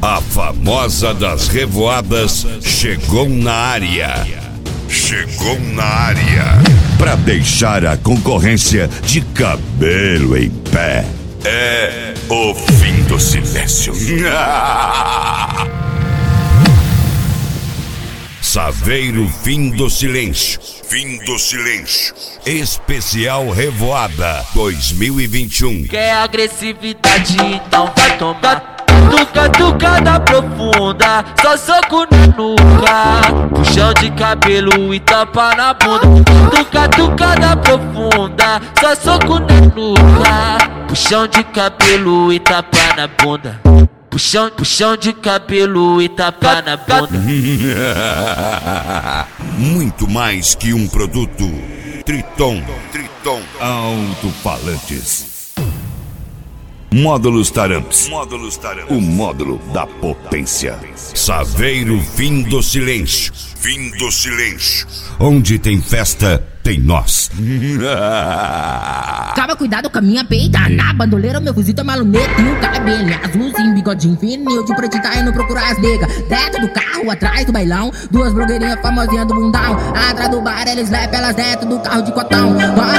A famosa das revoadas chegou na área. Chegou na área pra deixar a concorrência de cabelo em pé. É o fim do silêncio. Saveiro Fim do Silêncio. Fim do Silêncio. Especial Revoada 2021. Quer agressividade, então vai tomar. Tucada profunda, só soco na nuca, puxão de cabelo e tapa na bunda. Tucada profunda, só soco na nuca, puxão de cabelo e tapa na bunda. Puxão de cabelo e tapa na bunda. Muito mais que um produto. Triton Alto-Falantes. Módulos Taramps. O módulo da potência. Saveiro Fim do Silêncio. Fim do Silêncio. Onde tem festa, tem nós. Toma cuidado com a minha peita. Na bandoleira, meu fuzil tá maluneta. E o cabelo azulzinho, bigodinho fininho. De preto tá indo procurar as negas. Dentro do carro, atrás do bailão. Duas blogueirinhas famosinhas do mundão. Atrás do bar, eles levam elas dentro do carro de cotão.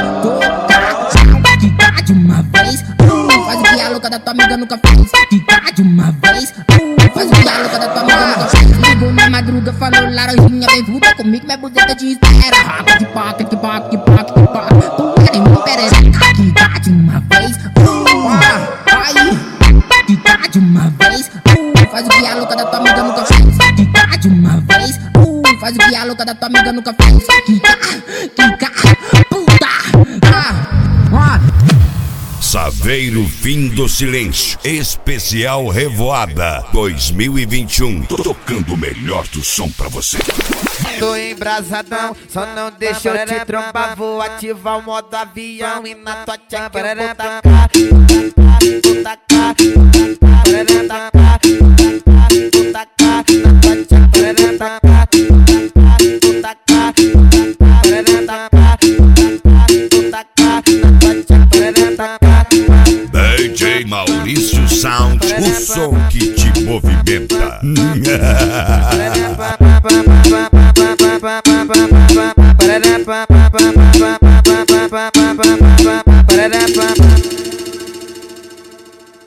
Quica de uma vez. Faz o que a louca da tua amiga nunca fez. Quica de uma vez. Faz o que a louca da tua amiga nunca fez. Ligou na madruga, falou laranjinha, vem fruta comigo, minha buzeta te espera. Rapa de paca, que paca. Tu quer nem perereca. Quica de uma vez. Aí, quica de uma vez. Faz o que a louca da tua amiga nunca fez. Quica de uma vez. Faz o que a louca da tua amiga nunca fez. Quica, puta. Saveiro Fim do Silêncio. Especial Revoada 2021. Tocando o melhor do som pra você. Tô embrasadão, só não deixa eu te trombar. Vou ativar o modo avião e na tua tcheca eu vou tacar. Vou tacar, DJ Maurício Sound, o som que te movimenta.